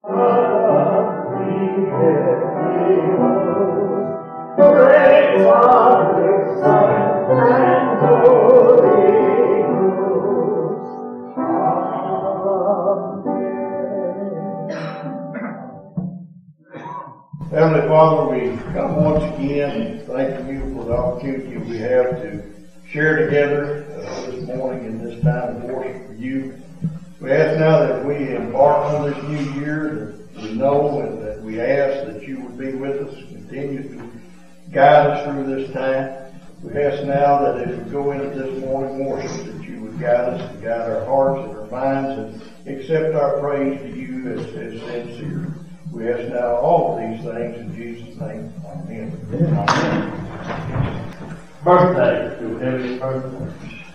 Heavenly Father, we come once again and thank you for the opportunity we have to share together this morning in this time of worship for you. We ask now that we embark on this new year, that we know and that we ask that you would be with us, continue to guide us through this time. We ask now that as we go into this morning worship, that you would guide us and guide our hearts and our minds and accept our praise to you as sincere. We ask now all of these things in Jesus' name. Amen. Amen. Birthday. Do we have any birthday?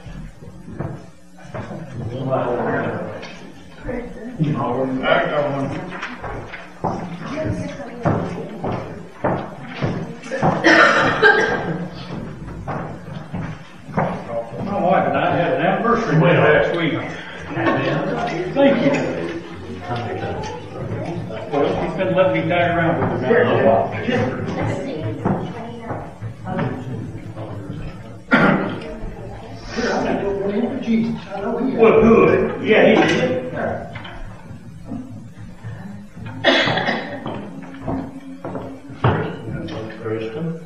My wife and I had an anniversary last week. Thank you. Well, she's been letting me tag around with her now. Well, good. Yeah, he did. Kristen.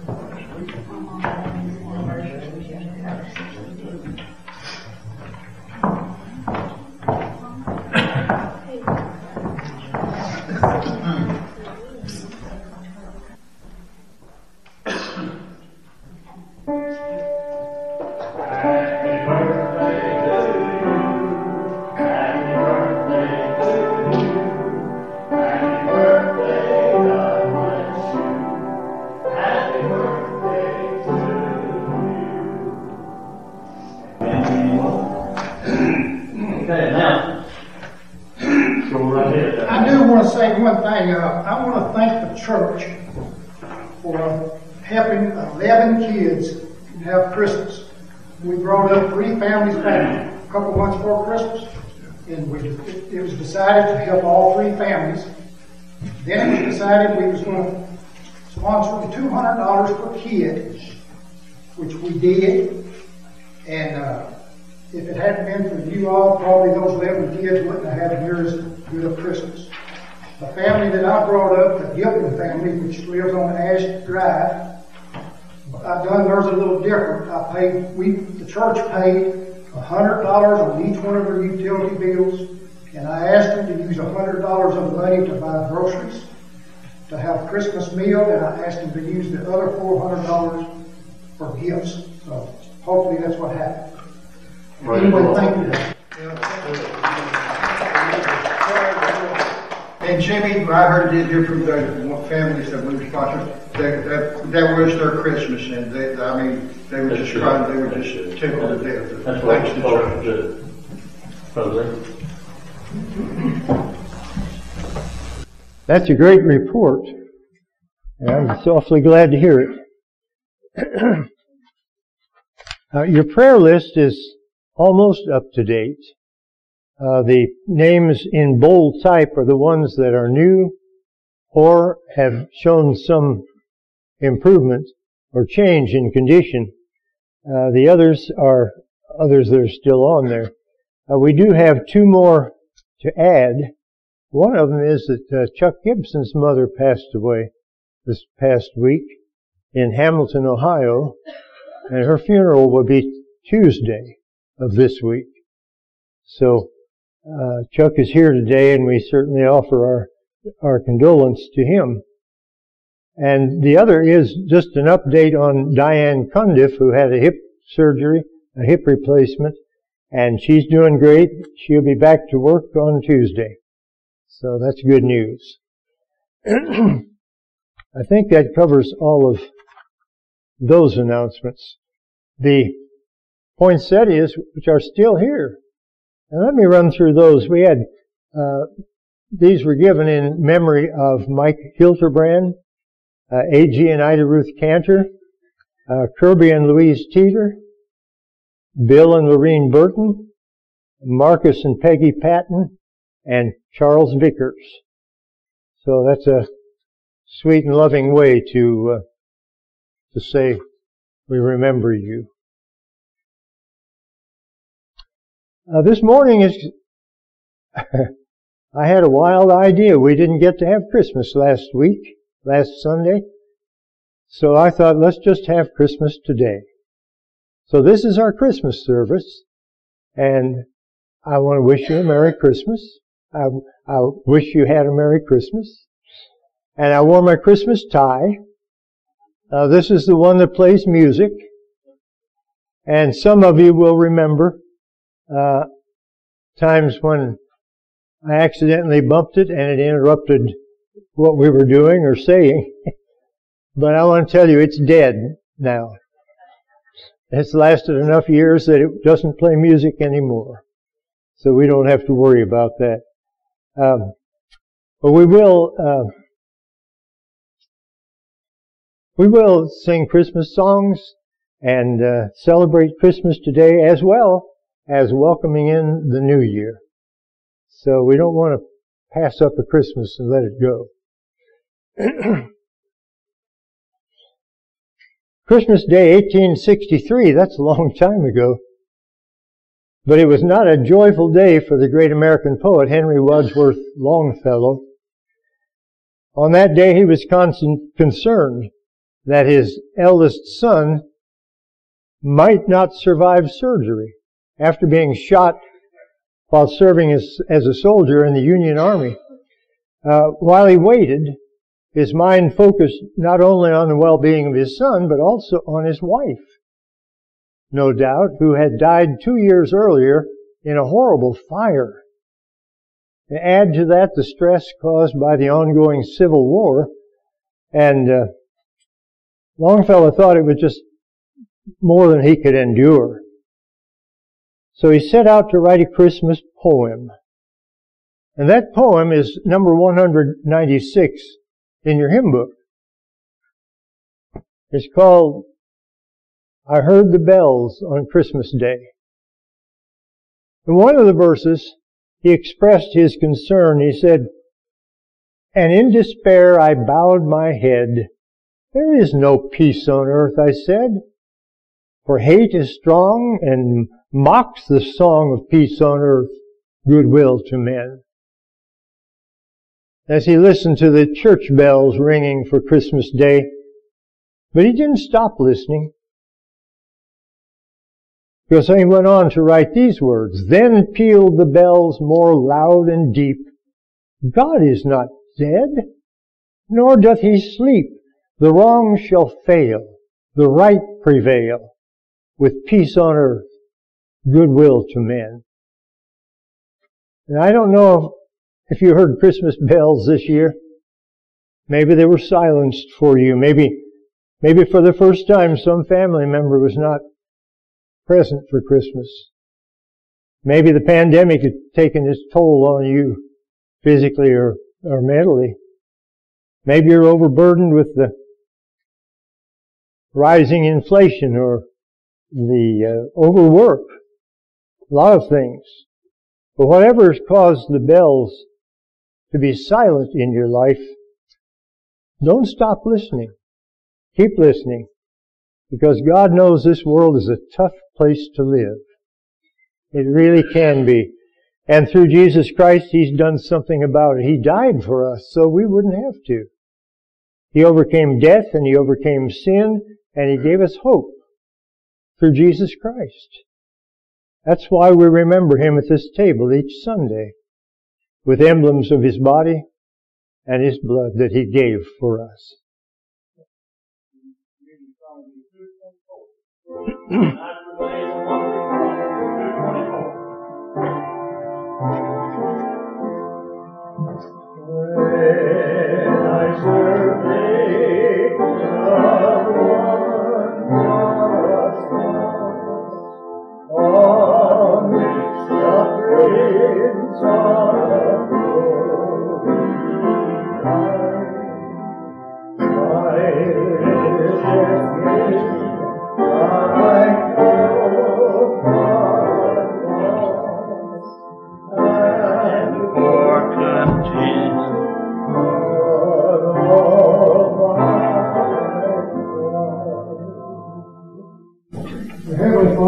I want to thank the church for helping 11 kids have Christmas. We brought up 3 families back a couple months before Christmas, and it was decided to help all 3 families. Then it was decided we was going to sponsor $200 per kid, which we did. And if it hadn't been for you all, probably those 11 kids wouldn't have had near as good a Christmas. The family that I brought up, the Gilpin family, which lives on Ash Drive, I've done theirs a little different. The church paid $100 on each one of their utility bills, and I asked them to use $100 of the money to buy groceries, to have Christmas meal, and I asked them to use the other $400 for gifts. So hopefully that's what happened. Anyway, thank you. And Jimmy, I heard it here from the families that we were sponsoring, that was their Christmas, and they were just crying, they were just tickled to death. That's what I'm supposed to do. Brother. That's a great report. And I'm so awfully glad to hear it. Your prayer list is almost up to date. The names in bold type are the ones that are new or have shown some improvement or change in condition. The others that are still on there. We do have 2 more to add. One of them is that Chuck Gibson's mother passed away this past week in Hamilton, Ohio, and her funeral will be Tuesday of this week. So Chuck is here today, and we certainly offer our condolence to him. And the other is just an update on Diane Cundiff, who had a hip surgery, a hip replacement, and she's doing great. She'll be back to work on Tuesday. So that's good news. I think that covers all of those announcements. The poinsettias, which are still here. And let me run through those. We had, these were given in memory of Mike Hilterbrand, A.G. and Ida Ruth Cantor, Kirby and Louise Teeter, Bill and Lorene Burton, Marcus and Peggy Patton, and Charles Vickers. So that's a sweet and loving way to say we remember you. This morning is, I had a wild idea. We didn't get to have Christmas last Sunday. So I thought, let's just have Christmas today. So this is our Christmas service, and I want to wish you a Merry Christmas. I wish you had a Merry Christmas. And I wore my Christmas tie. This is the one that plays music. And some of you will remember times when I accidentally bumped it and it interrupted what we were doing or saying. But I want to tell you, it's dead now. It's lasted enough years that it doesn't play music anymore. So we don't have to worry about that. But we will sing Christmas songs and celebrate Christmas today, as well as welcoming in the new year. So we don't want to pass up a Christmas and let it go. Christmas Day, 1863, that's a long time ago. But it was not a joyful day for the great American poet Henry Wadsworth Longfellow. On that day he was concerned that his eldest son might not survive surgery after being shot while serving as a soldier in the Union Army. While he waited, his mind focused not only on the well-being of his son, but also on his wife, no doubt, who had died 2 years earlier in a horrible fire. Add to that the stress caused by the ongoing Civil War, and Longfellow thought it was just more than he could endure. So he set out to write a Christmas poem. And that poem is number 196 in your hymn book. It's called, I Heard the Bells on Christmas Day. In one of the verses, he expressed his concern. He said, and in despair I bowed my head. There is no peace on earth, I said, for hate is strong and mocks the song of peace on earth, goodwill to men. As he listened to the church bells ringing for Christmas Day, but he didn't stop listening, because he went on to write these words, then pealed the bells more loud and deep. God is not dead, nor doth he sleep. The wrong shall fail, the right prevail, with peace on earth, goodwill to men. And I don't know if you heard Christmas bells this year. Maybe they were silenced for you. Maybe for the first time some family member was not present for Christmas. Maybe the pandemic had taken its toll on you physically or mentally. Maybe you're overburdened with the rising inflation or the overwork. A lot of things. But whatever has caused the bells to be silent in your life, don't stop listening. Keep listening. Because God knows this world is a tough place to live. It really can be. And through Jesus Christ, He's done something about it. He died for us, so we wouldn't have to. He overcame death and He overcame sin, and He gave us hope through Jesus Christ. That's why we remember Him at this table each Sunday, with emblems of His body and His blood that He gave for us.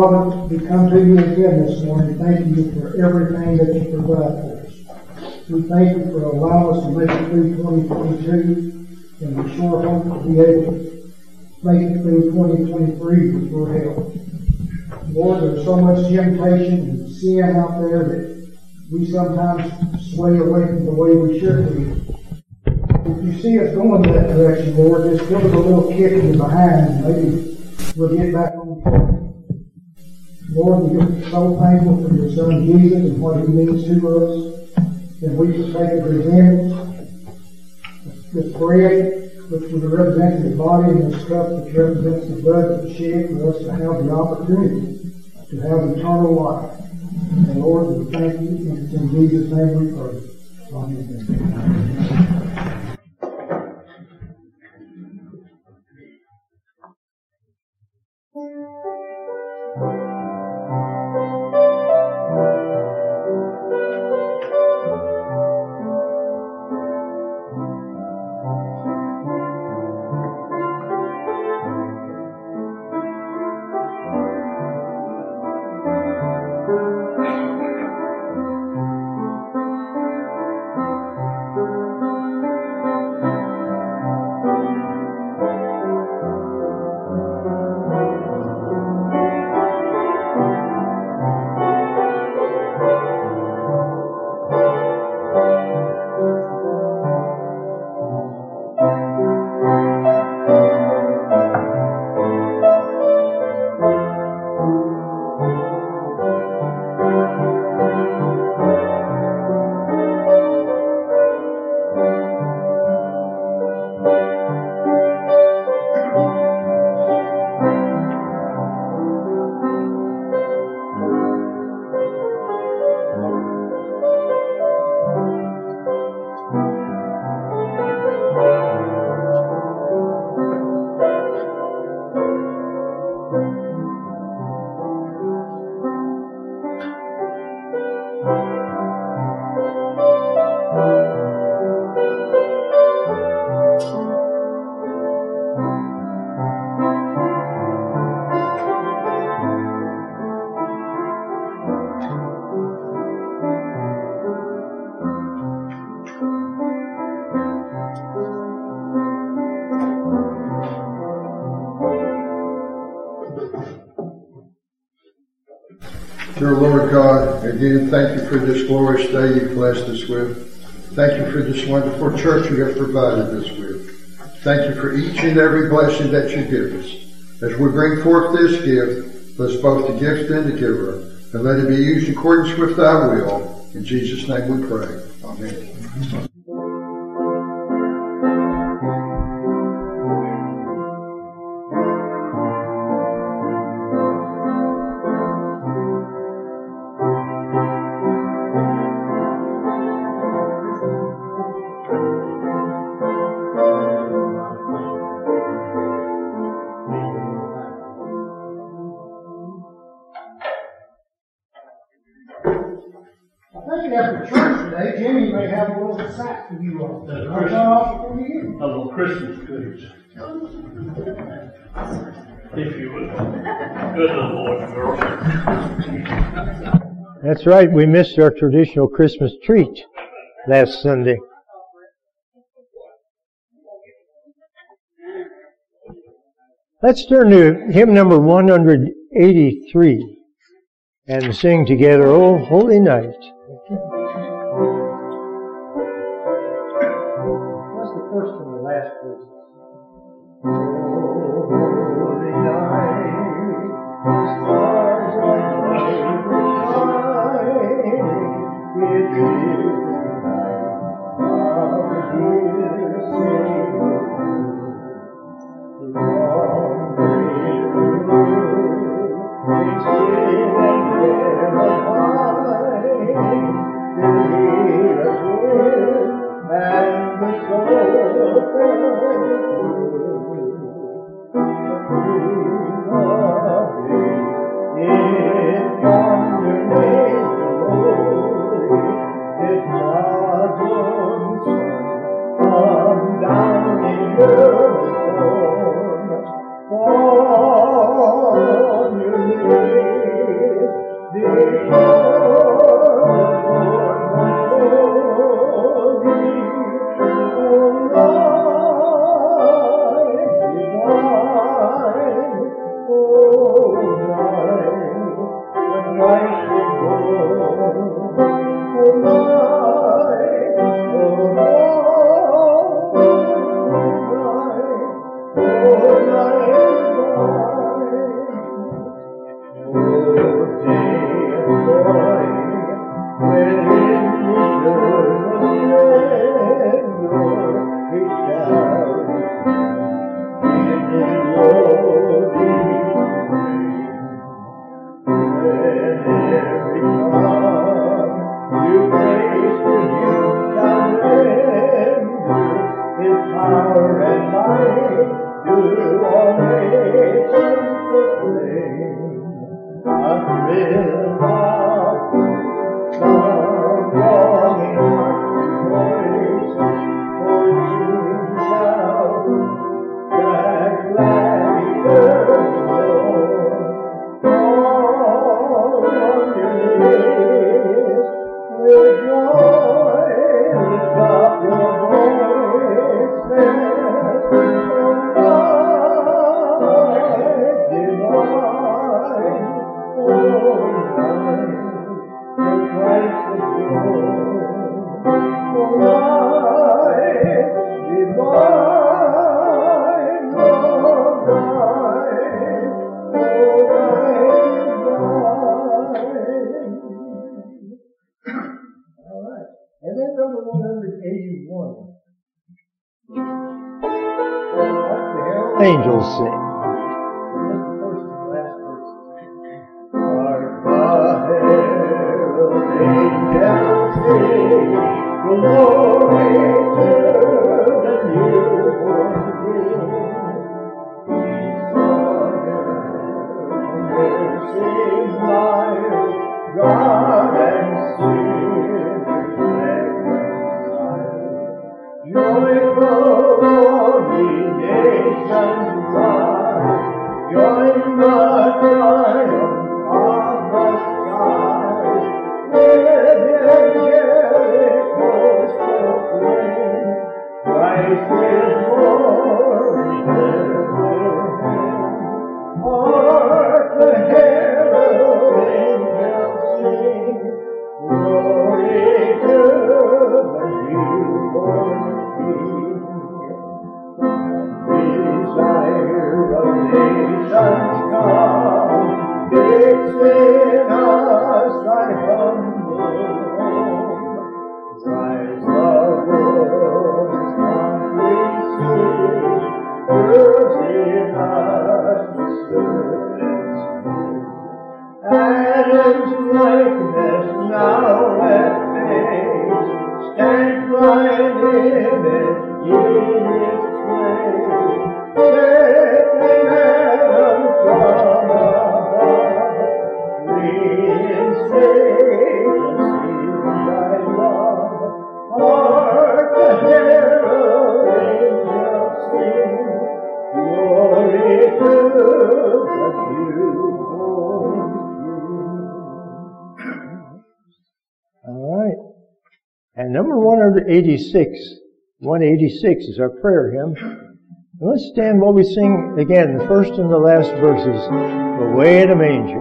Father, we come to you again this morning, thanking you for everything that you provide for us. We thank you for allowing us to make it through 2022, and we sure hope to be able to make it through 2023 with your help. Lord, there's so much temptation and sin out there that we sometimes sway away from the way we should be. If you see us going that direction, Lord, just give us a little kick in the behind, and maybe we'll get back on track. Lord, we're so thankful for your Son Jesus and what he means to us. And we just take a resemblance, this bread, which would represent the body, and this cup, which represents the blood that was shed for us to have the opportunity to have eternal life. And Lord, we thank you, and it's in Jesus' name we pray. Amen. Dear Lord God, again, thank you for this glorious day you've blessed us with. Thank you for this wonderful church you have provided us with. Thank you for each and every blessing that you give us. As we bring forth this gift, bless both the gift and the giver, and let it be used in accordance with thy will. In Jesus' name we pray. Amen. After church today, Jimmy may have a little sack for you all. A little Christmas goodies. If you would. Good little boy, girl. That's right, we missed our traditional Christmas treat last Sunday. Let's turn to hymn number 183 and sing together, "O Holy Night." That's the first and the last verse. Holy night, stars are shining, it is the night of dear Savior. The long river, it's still and terrifying. And the soul in yonder glory, if God's own Son come down in human form, fall on your knees. power and might do all nations proclaim. A thrill of the longing heart rejoices, for soon shall that glad earth Lord, all underneath with joy lift up your voices, O light divine, O light, the Christ is born, O light divine, O light, O light divine. All right. And then number 181. Angels sing. Just the first and last verse. Hark the herald angels sing, glory to the newborn King. Peace on earth, mercy mild, God and sinners reconciled. Joyful all ye nations rise, join the triumph of the skies, with angelic hosts proclaim, Christ is born in Bethlehem. Hark the herald angels sing, glory to the newborn King. Desire of nations come, fixing us thy humble home. Christ the world's complete sweet, urging us to serve and spirit. Adam's likeness now at face, stand thine image in its place. Second Adam from above, reinstate us in thy love. Hark the herald angels sing, glory to the newborn King. All right. And number 186 is our prayer hymn. And let's stand while we sing again the first and the last verses, Away in a Manger.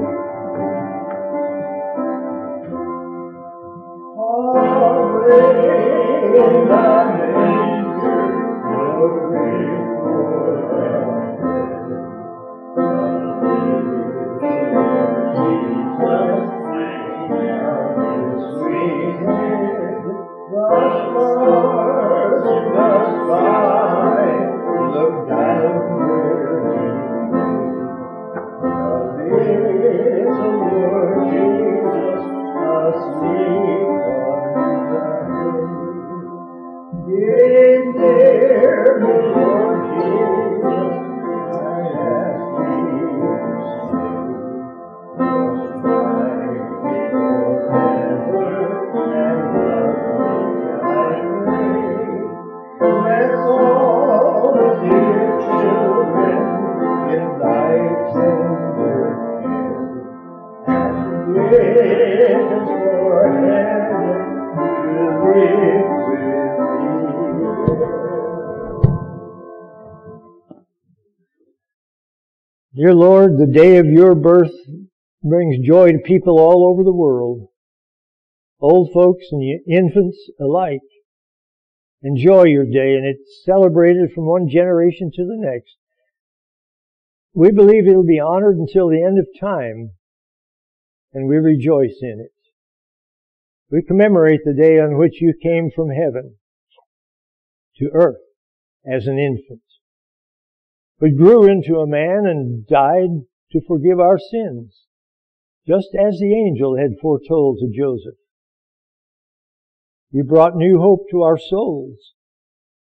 Dear Lord, the day of your birth brings joy to people all over the world, old folks and infants alike. Enjoy your day, and it's celebrated from one generation to the next. We believe it'll be honored until the end of time, and we rejoice in it. We commemorate the day on which you came from heaven to earth as an infant, but grew into a man and died to forgive our sins, just as the angel had foretold to Joseph. You brought new hope to our souls,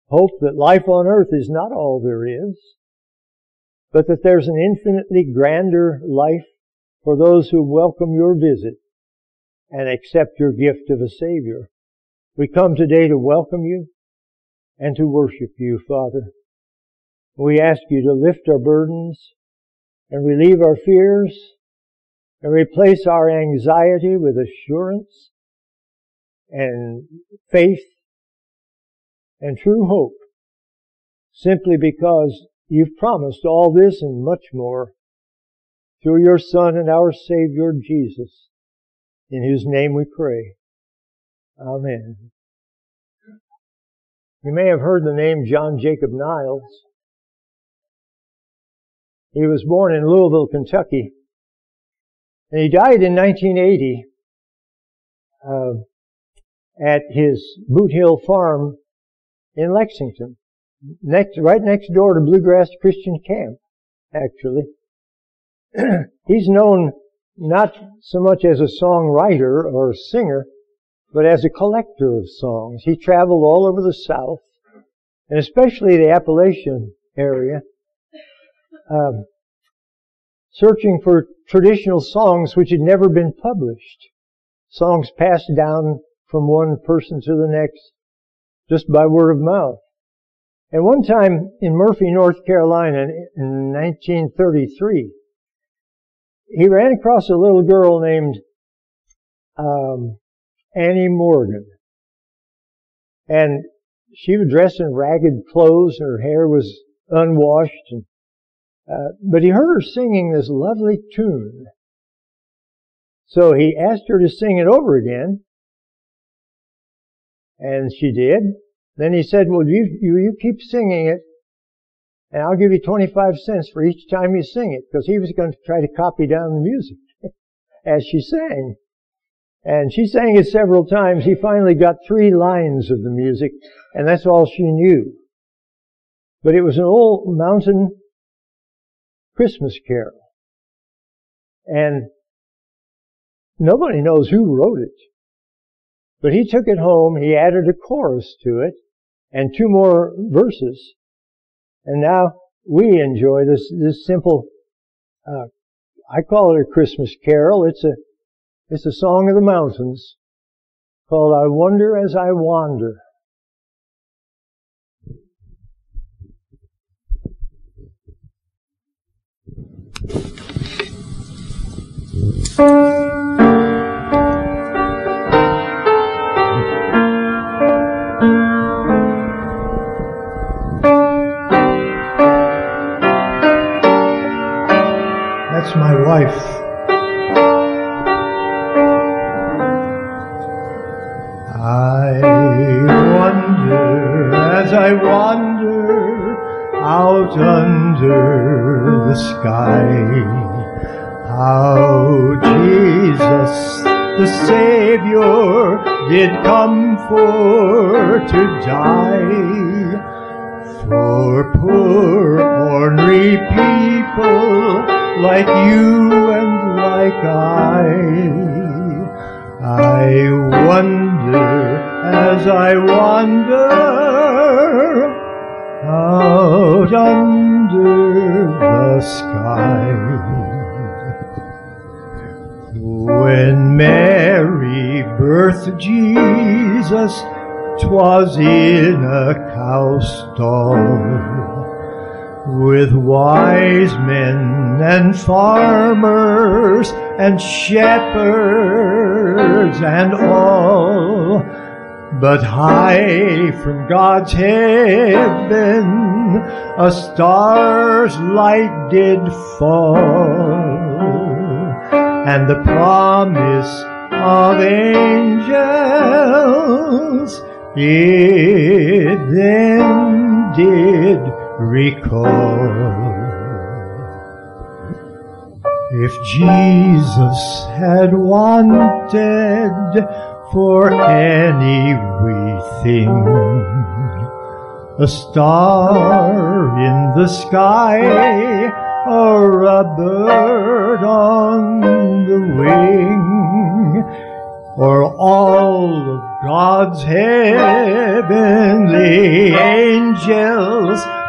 Hope that life on earth is not all there is, but that there's an infinitely grander life for those who welcome your visit and accept your gift of a Savior. We come today to welcome you and to worship you, Father. We ask you to lift our burdens and relieve our fears and replace our anxiety with assurance and faith and true hope, simply because you've promised all this and much more through your Son and our Savior Jesus, in whose name we pray. Amen. You may have heard the name John Jacob Niles. He was born in Louisville, Kentucky, and he died in 1980 at his Boot Hill farm in Lexington, right next door to Bluegrass Christian Camp, actually. He's known not so much as a songwriter or a singer, but as a collector of songs. He traveled all over the South, and especially the Appalachian area, searching for traditional songs which had never been published. Songs passed down from one person to the next just by word of mouth. And one time in Murphy, North Carolina in 1933, he ran across a little girl named Annie Morgan. And she was dressed in ragged clothes, and her hair was unwashed. But he heard her singing this lovely tune. So he asked her to sing it over again. And she did. Then he said, well, you keep singing it, and I'll give you 25 cents for each time you sing it, because he was going to try to copy down the music as she sang. And she sang it several times. He finally got 3 lines of the music, and that's all she knew. But it was an old mountain Christmas carol. And nobody knows who wrote it. But he took it home, he added a chorus to it, and 2 more verses. And now we enjoy this simple, I call it a Christmas carol. It's a song of the mountains called I Wonder as I Wander. That's my wife. I wonder as I wander out under the sky, how Jesus the Savior did come for to die for poor ornery people like you and like I wonder as I wander out under the sky. When Mary birthed Jesus, 'twas in a cow stall, with wise men and farmers and shepherds and all. But high from God's heaven a star's light did fall, and the promise of angels it then did recall. If Jesus had wanted for any wee thing, a star in the sky or a bird on the wing, or all of God's heavenly angels,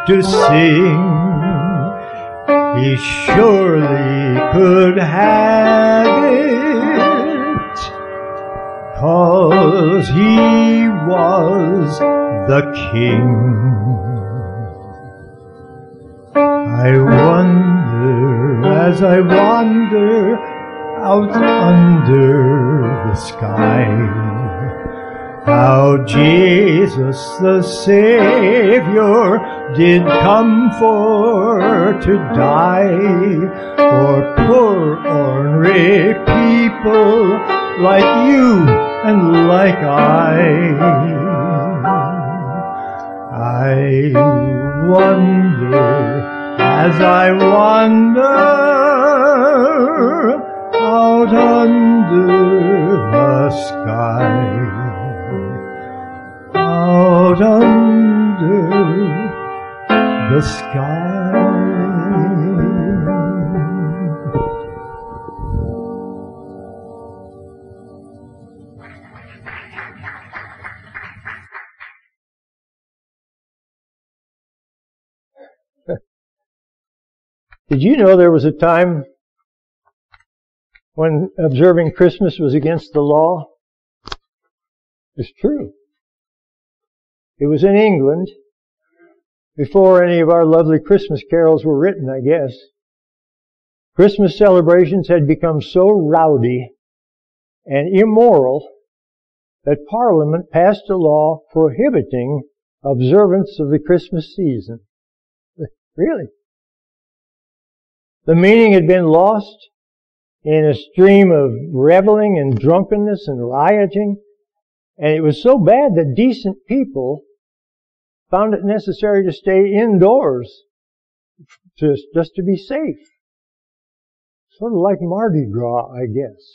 to sing. He surely could have it, 'cause he was the king. I wonder, as I wander out under the sky, how Jesus the Savior did come for to die for poor ornery people like you and like I wonder, as I wander out under the sky, out under the sky. Did you know there was a time when observing Christmas was against the law? It's true. It was in England, before any of our lovely Christmas carols were written, I guess. Christmas celebrations had become so rowdy and immoral that Parliament passed a law prohibiting observance of the Christmas season. Really? The meaning had been lost in a stream of reveling and drunkenness and rioting, and it was so bad that decent people found it necessary to stay indoors just to be safe. Sort of like Mardi Gras, I guess.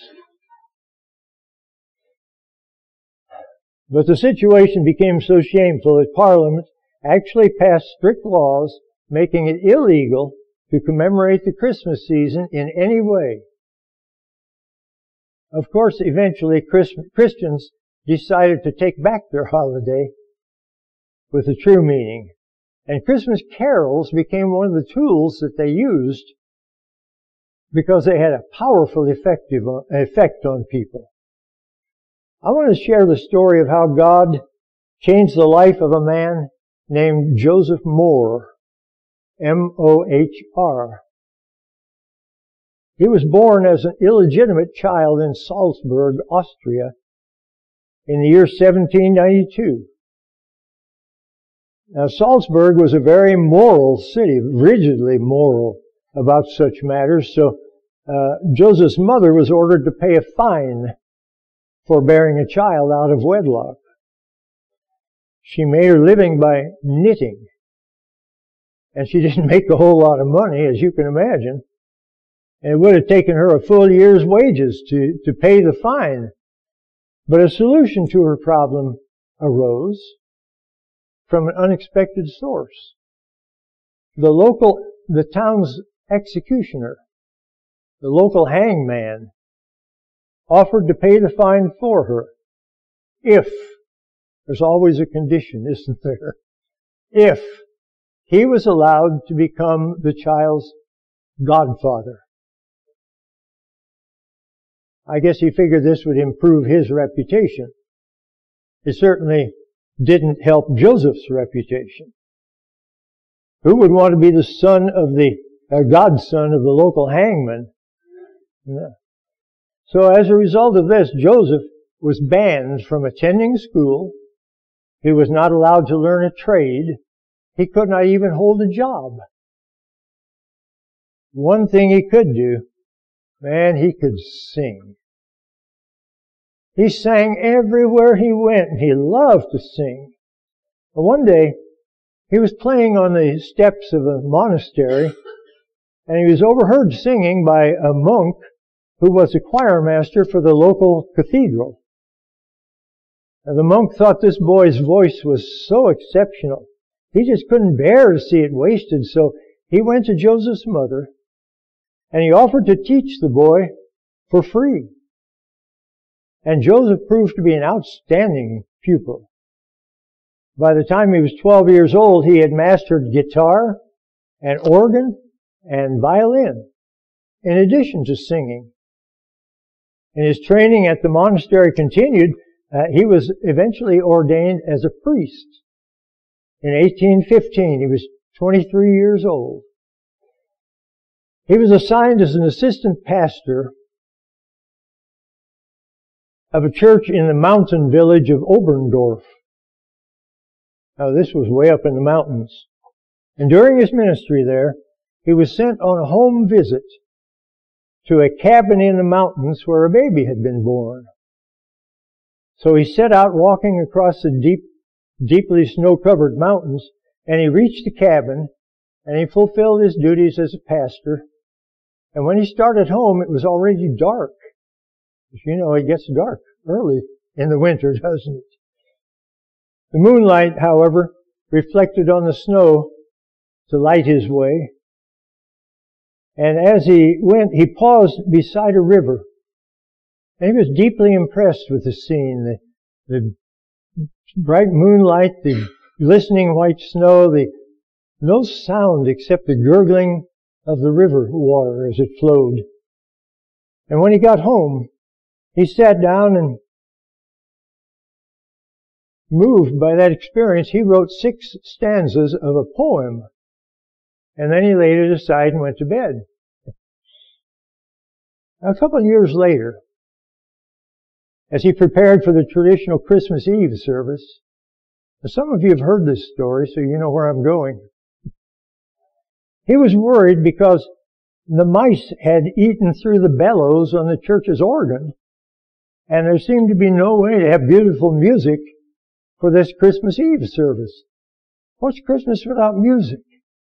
But the situation became so shameful that Parliament actually passed strict laws making it illegal to commemorate the Christmas season in any way. Of course, eventually Christians decided to take back their holiday with the true meaning. And Christmas carols became one of the tools that they used because they had a powerful effect on people. I want to share the story of how God changed the life of a man named Joseph Mohr, M-O-H-R. He was born as an illegitimate child in Salzburg, Austria, in the year 1792. Now, Salzburg was a very moral city, rigidly moral about such matters, so Joseph's mother was ordered to pay a fine for bearing a child out of wedlock. She made her living by knitting, and she didn't make a whole lot of money, as you can imagine. And it would have taken her a full year's wages to pay the fine. But a solution to her problem arose from an unexpected source. The town's executioner, the local hangman, offered to pay the fine for her if, there's always a condition, isn't there? If he was allowed to become the child's godfather. I guess he figured this would improve his reputation. It certainly didn't help Joseph's reputation. Who would want to be the son of godson of the local hangman? No. So as a result of this, Joseph was banned from attending school. He was not allowed to learn a trade. He could not even hold a job. One thing he could do, man, he could sing. He sang everywhere he went, and he loved to sing. But one day, he was playing on the steps of a monastery, and he was overheard singing by a monk who was a choir master for the local cathedral. Now, the monk thought this boy's voice was so exceptional. He just couldn't bear to see it wasted, so he went to Joseph's mother, and he offered to teach the boy for free. And Joseph proved to be an outstanding pupil. By the time he was 12 years old, he had mastered guitar and organ and violin, in addition to singing. And his training at the monastery continued. He was eventually ordained as a priest. In 1815, he was 23 years old. He was assigned as an assistant pastor of a church in the mountain village of Oberndorf. Now, this was way up in the mountains. And during his ministry there, he was sent on a home visit to a cabin in the mountains where a baby had been born. So he set out walking across the deeply snow-covered mountains, and he reached the cabin, and he fulfilled his duties as a pastor. And when he started home, it was already dark. As you know, it gets dark early in the winter, doesn't it? The moonlight, however, reflected on the snow to light his way. And as he went, he paused beside a river. And he was deeply impressed with the scene, the bright moonlight, the glistening white snow, no sound except the gurgling of the river water as it flowed. And when he got home, he sat down and, moved by that experience, he wrote 6 stanzas of a poem. And then he laid it aside and went to bed. A couple of years later, as he prepared for the traditional Christmas Eve service, some of you have heard this story, so you know where I'm going. He was worried because the mice had eaten through the bellows on the church's organ, and there seemed to be no way to have beautiful music for this Christmas Eve service. What's Christmas without music?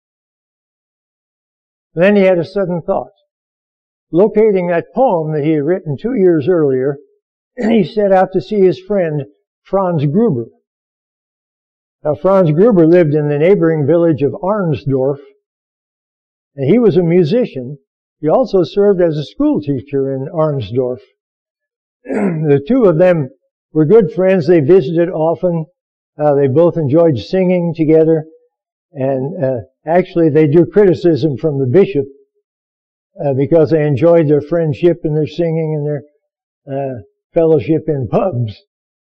Then he had a sudden thought. Locating that poem that he had written 2 years earlier, he set out to see his friend Franz Gruber. Now, Franz Gruber lived in the neighboring village of Arnsdorf, and he was a musician. He also served as a school teacher in Arnsdorf. The two of them were good friends. They visited often. They both enjoyed singing together. And actually, they drew criticism from the bishop because they enjoyed their friendship and their singing and their fellowship in pubs.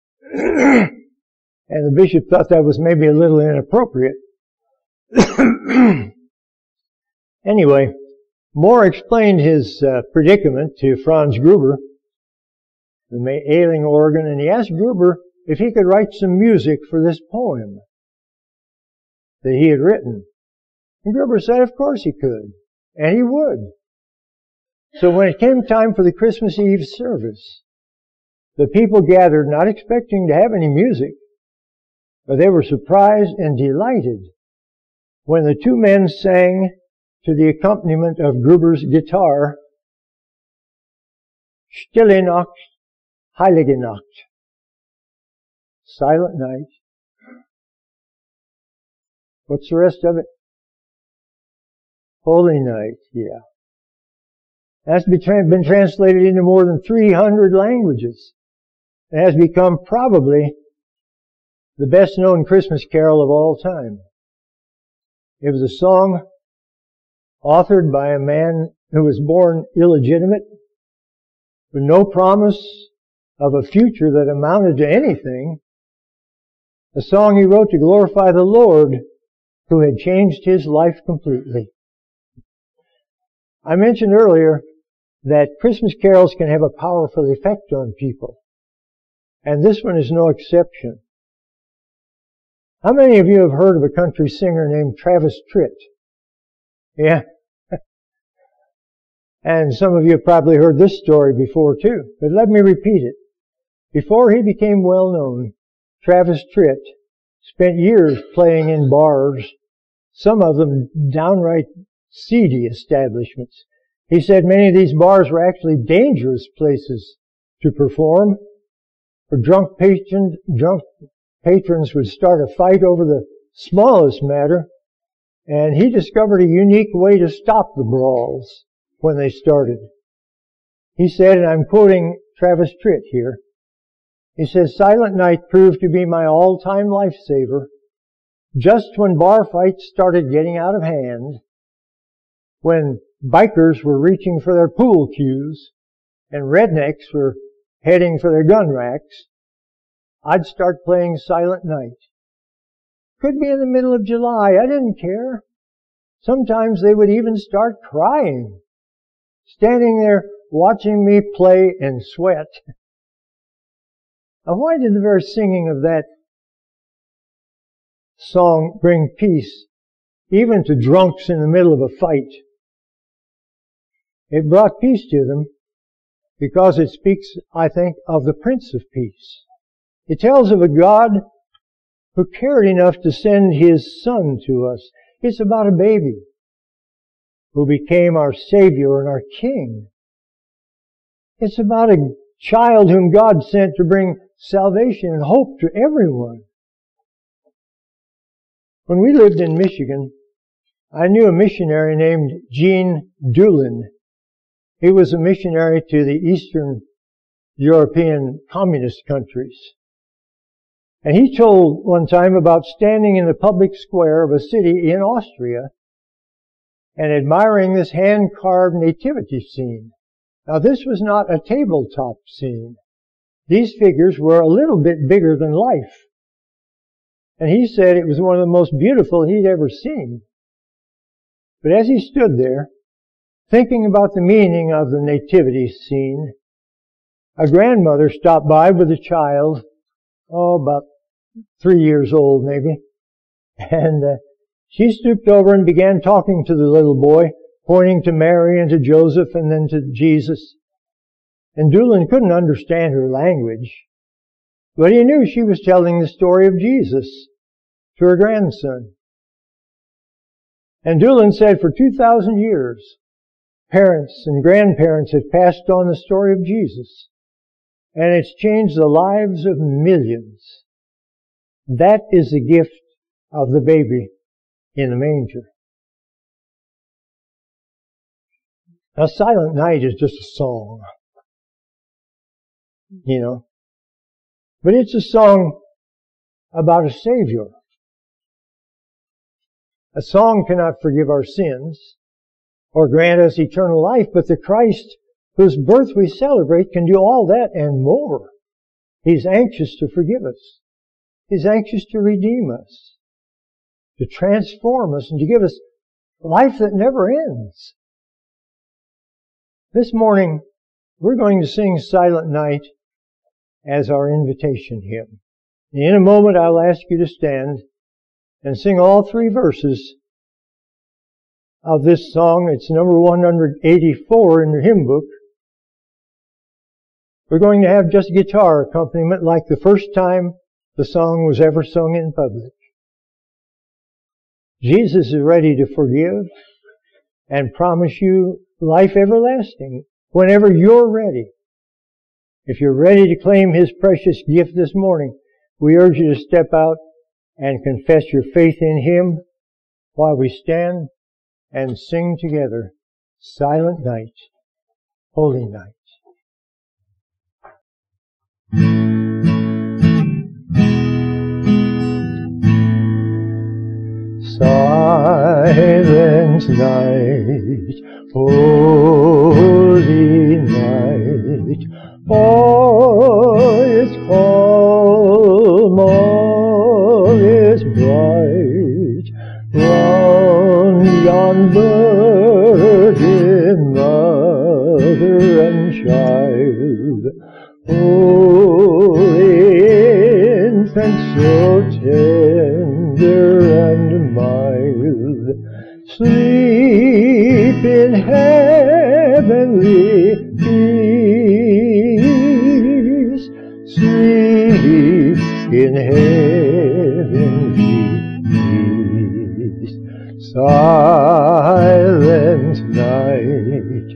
And the bishop thought that was maybe a little inappropriate. Anyway, Moore explained his predicament to Franz Gruber, the ailing organ, and he asked Gruber if he could write some music for this poem that he had written. And Gruber said of course he could, and he would. So when it came time for the Christmas Eve service, the people gathered not expecting to have any music, but they were surprised and delighted when the two men sang to the accompaniment of Gruber's guitar, Stille Nacht, Heilige Nacht, Silent Night. What's the rest of it? Holy Night, yeah. That's been translated into more than 300 languages. It has become probably the best known Christmas carol of all time. It was a song authored by a man who was born illegitimate, with no promise of a future that amounted to anything. A song he wrote to glorify the Lord, who had changed his life completely. I mentioned earlier that Christmas carols can have a powerful effect on people. And this one is no exception. How many of you have heard of a country singer named Travis Tritt? Yeah. And some of you have probably heard this story before too. But let me repeat it. Before he became well known, Travis Tritt spent years playing in bars, some of them downright seedy establishments. He said many of these bars were actually dangerous places to perform. For drunk patrons would start a fight over the smallest matter, and he discovered a unique way to stop the brawls when they started. He said, and I'm quoting Travis Tritt here, he says, "Silent Night proved to be my all-time lifesaver just when bar fights started getting out of hand, when bikers were reaching for their pool cues, and rednecks were heading for their gun racks, I'd start playing Silent Night. Could be in the middle of July, I didn't care. Sometimes they would even start crying, standing there watching me play and sweat. Now, why did the very singing of that song bring peace, even to drunks in the middle of a fight? It brought peace to them because it speaks, I think, of the Prince of Peace. It tells of a God who cared enough to send His Son to us. It's about a baby who became our Savior and our King. It's about a child whom God sent to bring salvation and hope to everyone. When we lived in Michigan, I knew a missionary named Jean Doolin. He was a missionary to the Eastern European communist countries. And he told one time about standing in the public square of a city in Austria and admiring this hand-carved nativity scene. Now, this was not a tabletop scene. These figures were a little bit bigger than life. And he said it was one of the most beautiful he'd ever seen. But as he stood there, thinking about the meaning of the nativity scene, a grandmother stopped by with a child, about 3 years old maybe, and she stooped over and began talking to the little boy, pointing to Mary and to Joseph and then to Jesus. And Doolin couldn't understand her language, but he knew she was telling the story of Jesus to her grandson. And Doolin said for 2,000 years, parents and grandparents have passed on the story of Jesus, and it's changed the lives of millions. That is the gift of the baby in the manger. Now, Silent Night is just a song, but it's a song about a Savior. A song cannot forgive our sins or grant us eternal life, but the Christ whose birth we celebrate can do all that and more. He's anxious to forgive us. He's anxious to redeem us, to transform us, and to give us life that never ends. This morning, we're going to sing Silent Night as our invitation hymn. In a moment, I'll ask you to stand and sing all 3 verses of this song. It's number 184 in the hymn book. We're going to have just guitar accompaniment like the first time the song was ever sung in public. Jesus is ready to forgive and promise you life everlasting whenever you're ready. If you're ready to claim His precious gift this morning, we urge you to step out and confess your faith in Him while we stand and sing together, Silent Night, Holy Night. Silent night, holy night, all is calm, all is bright, round yon virgin mother and child, holy infant, so tender and mild, sleep in heavenly peace, sleep in heavenly peace. Silent night,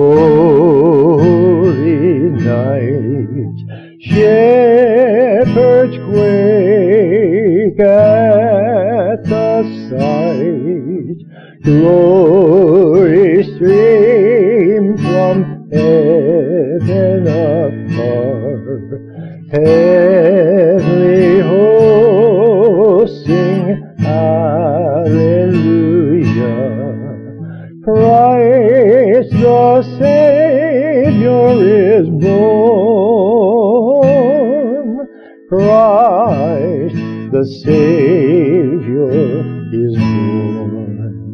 holy night, shepherds quake at the sight, glory stream from heaven afar, heavenly hosts sing the Savior is born.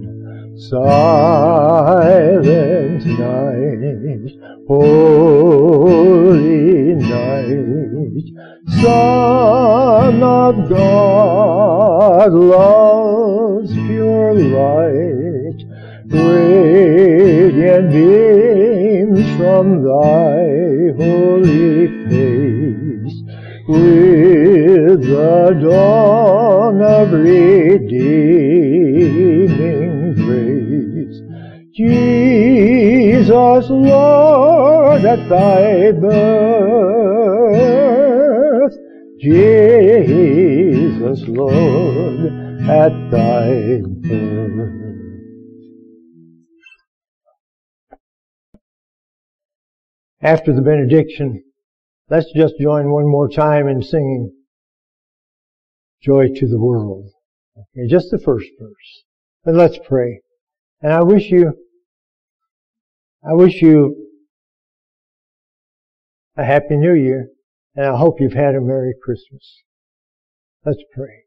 Silent night, holy night, Son of God, love's pure light, radiant beams from thy holy face, with the dawn of redeeming grace. Jesus, Lord, at thy birth, Jesus, Lord, at thy birth. After the benediction, let's just join one more time in singing Joy to the World. Okay, just the first verse. But let's pray. And I wish you a Happy New Year, and I hope you've had a Merry Christmas. Let's pray.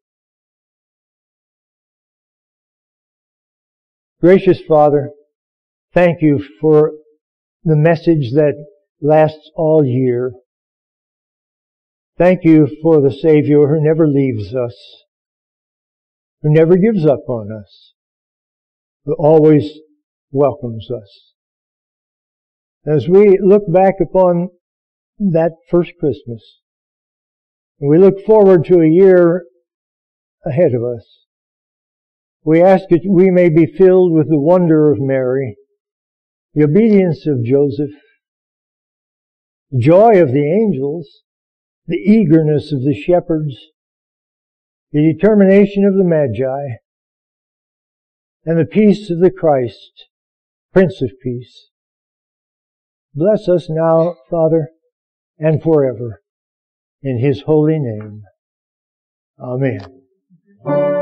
Gracious Father, thank you for the message that lasts all year. Thank you for the Savior who never leaves us, who never gives up on us, who always welcomes us. As we look back upon that first Christmas, and we look forward to a year ahead of us, we ask that we may be filled with the wonder of Mary, the obedience of Joseph, the joy of the angels, the eagerness of the shepherds, the determination of the Magi, and the peace of the Christ, Prince of Peace. Bless us now, Father, and forever, in His holy name. Amen.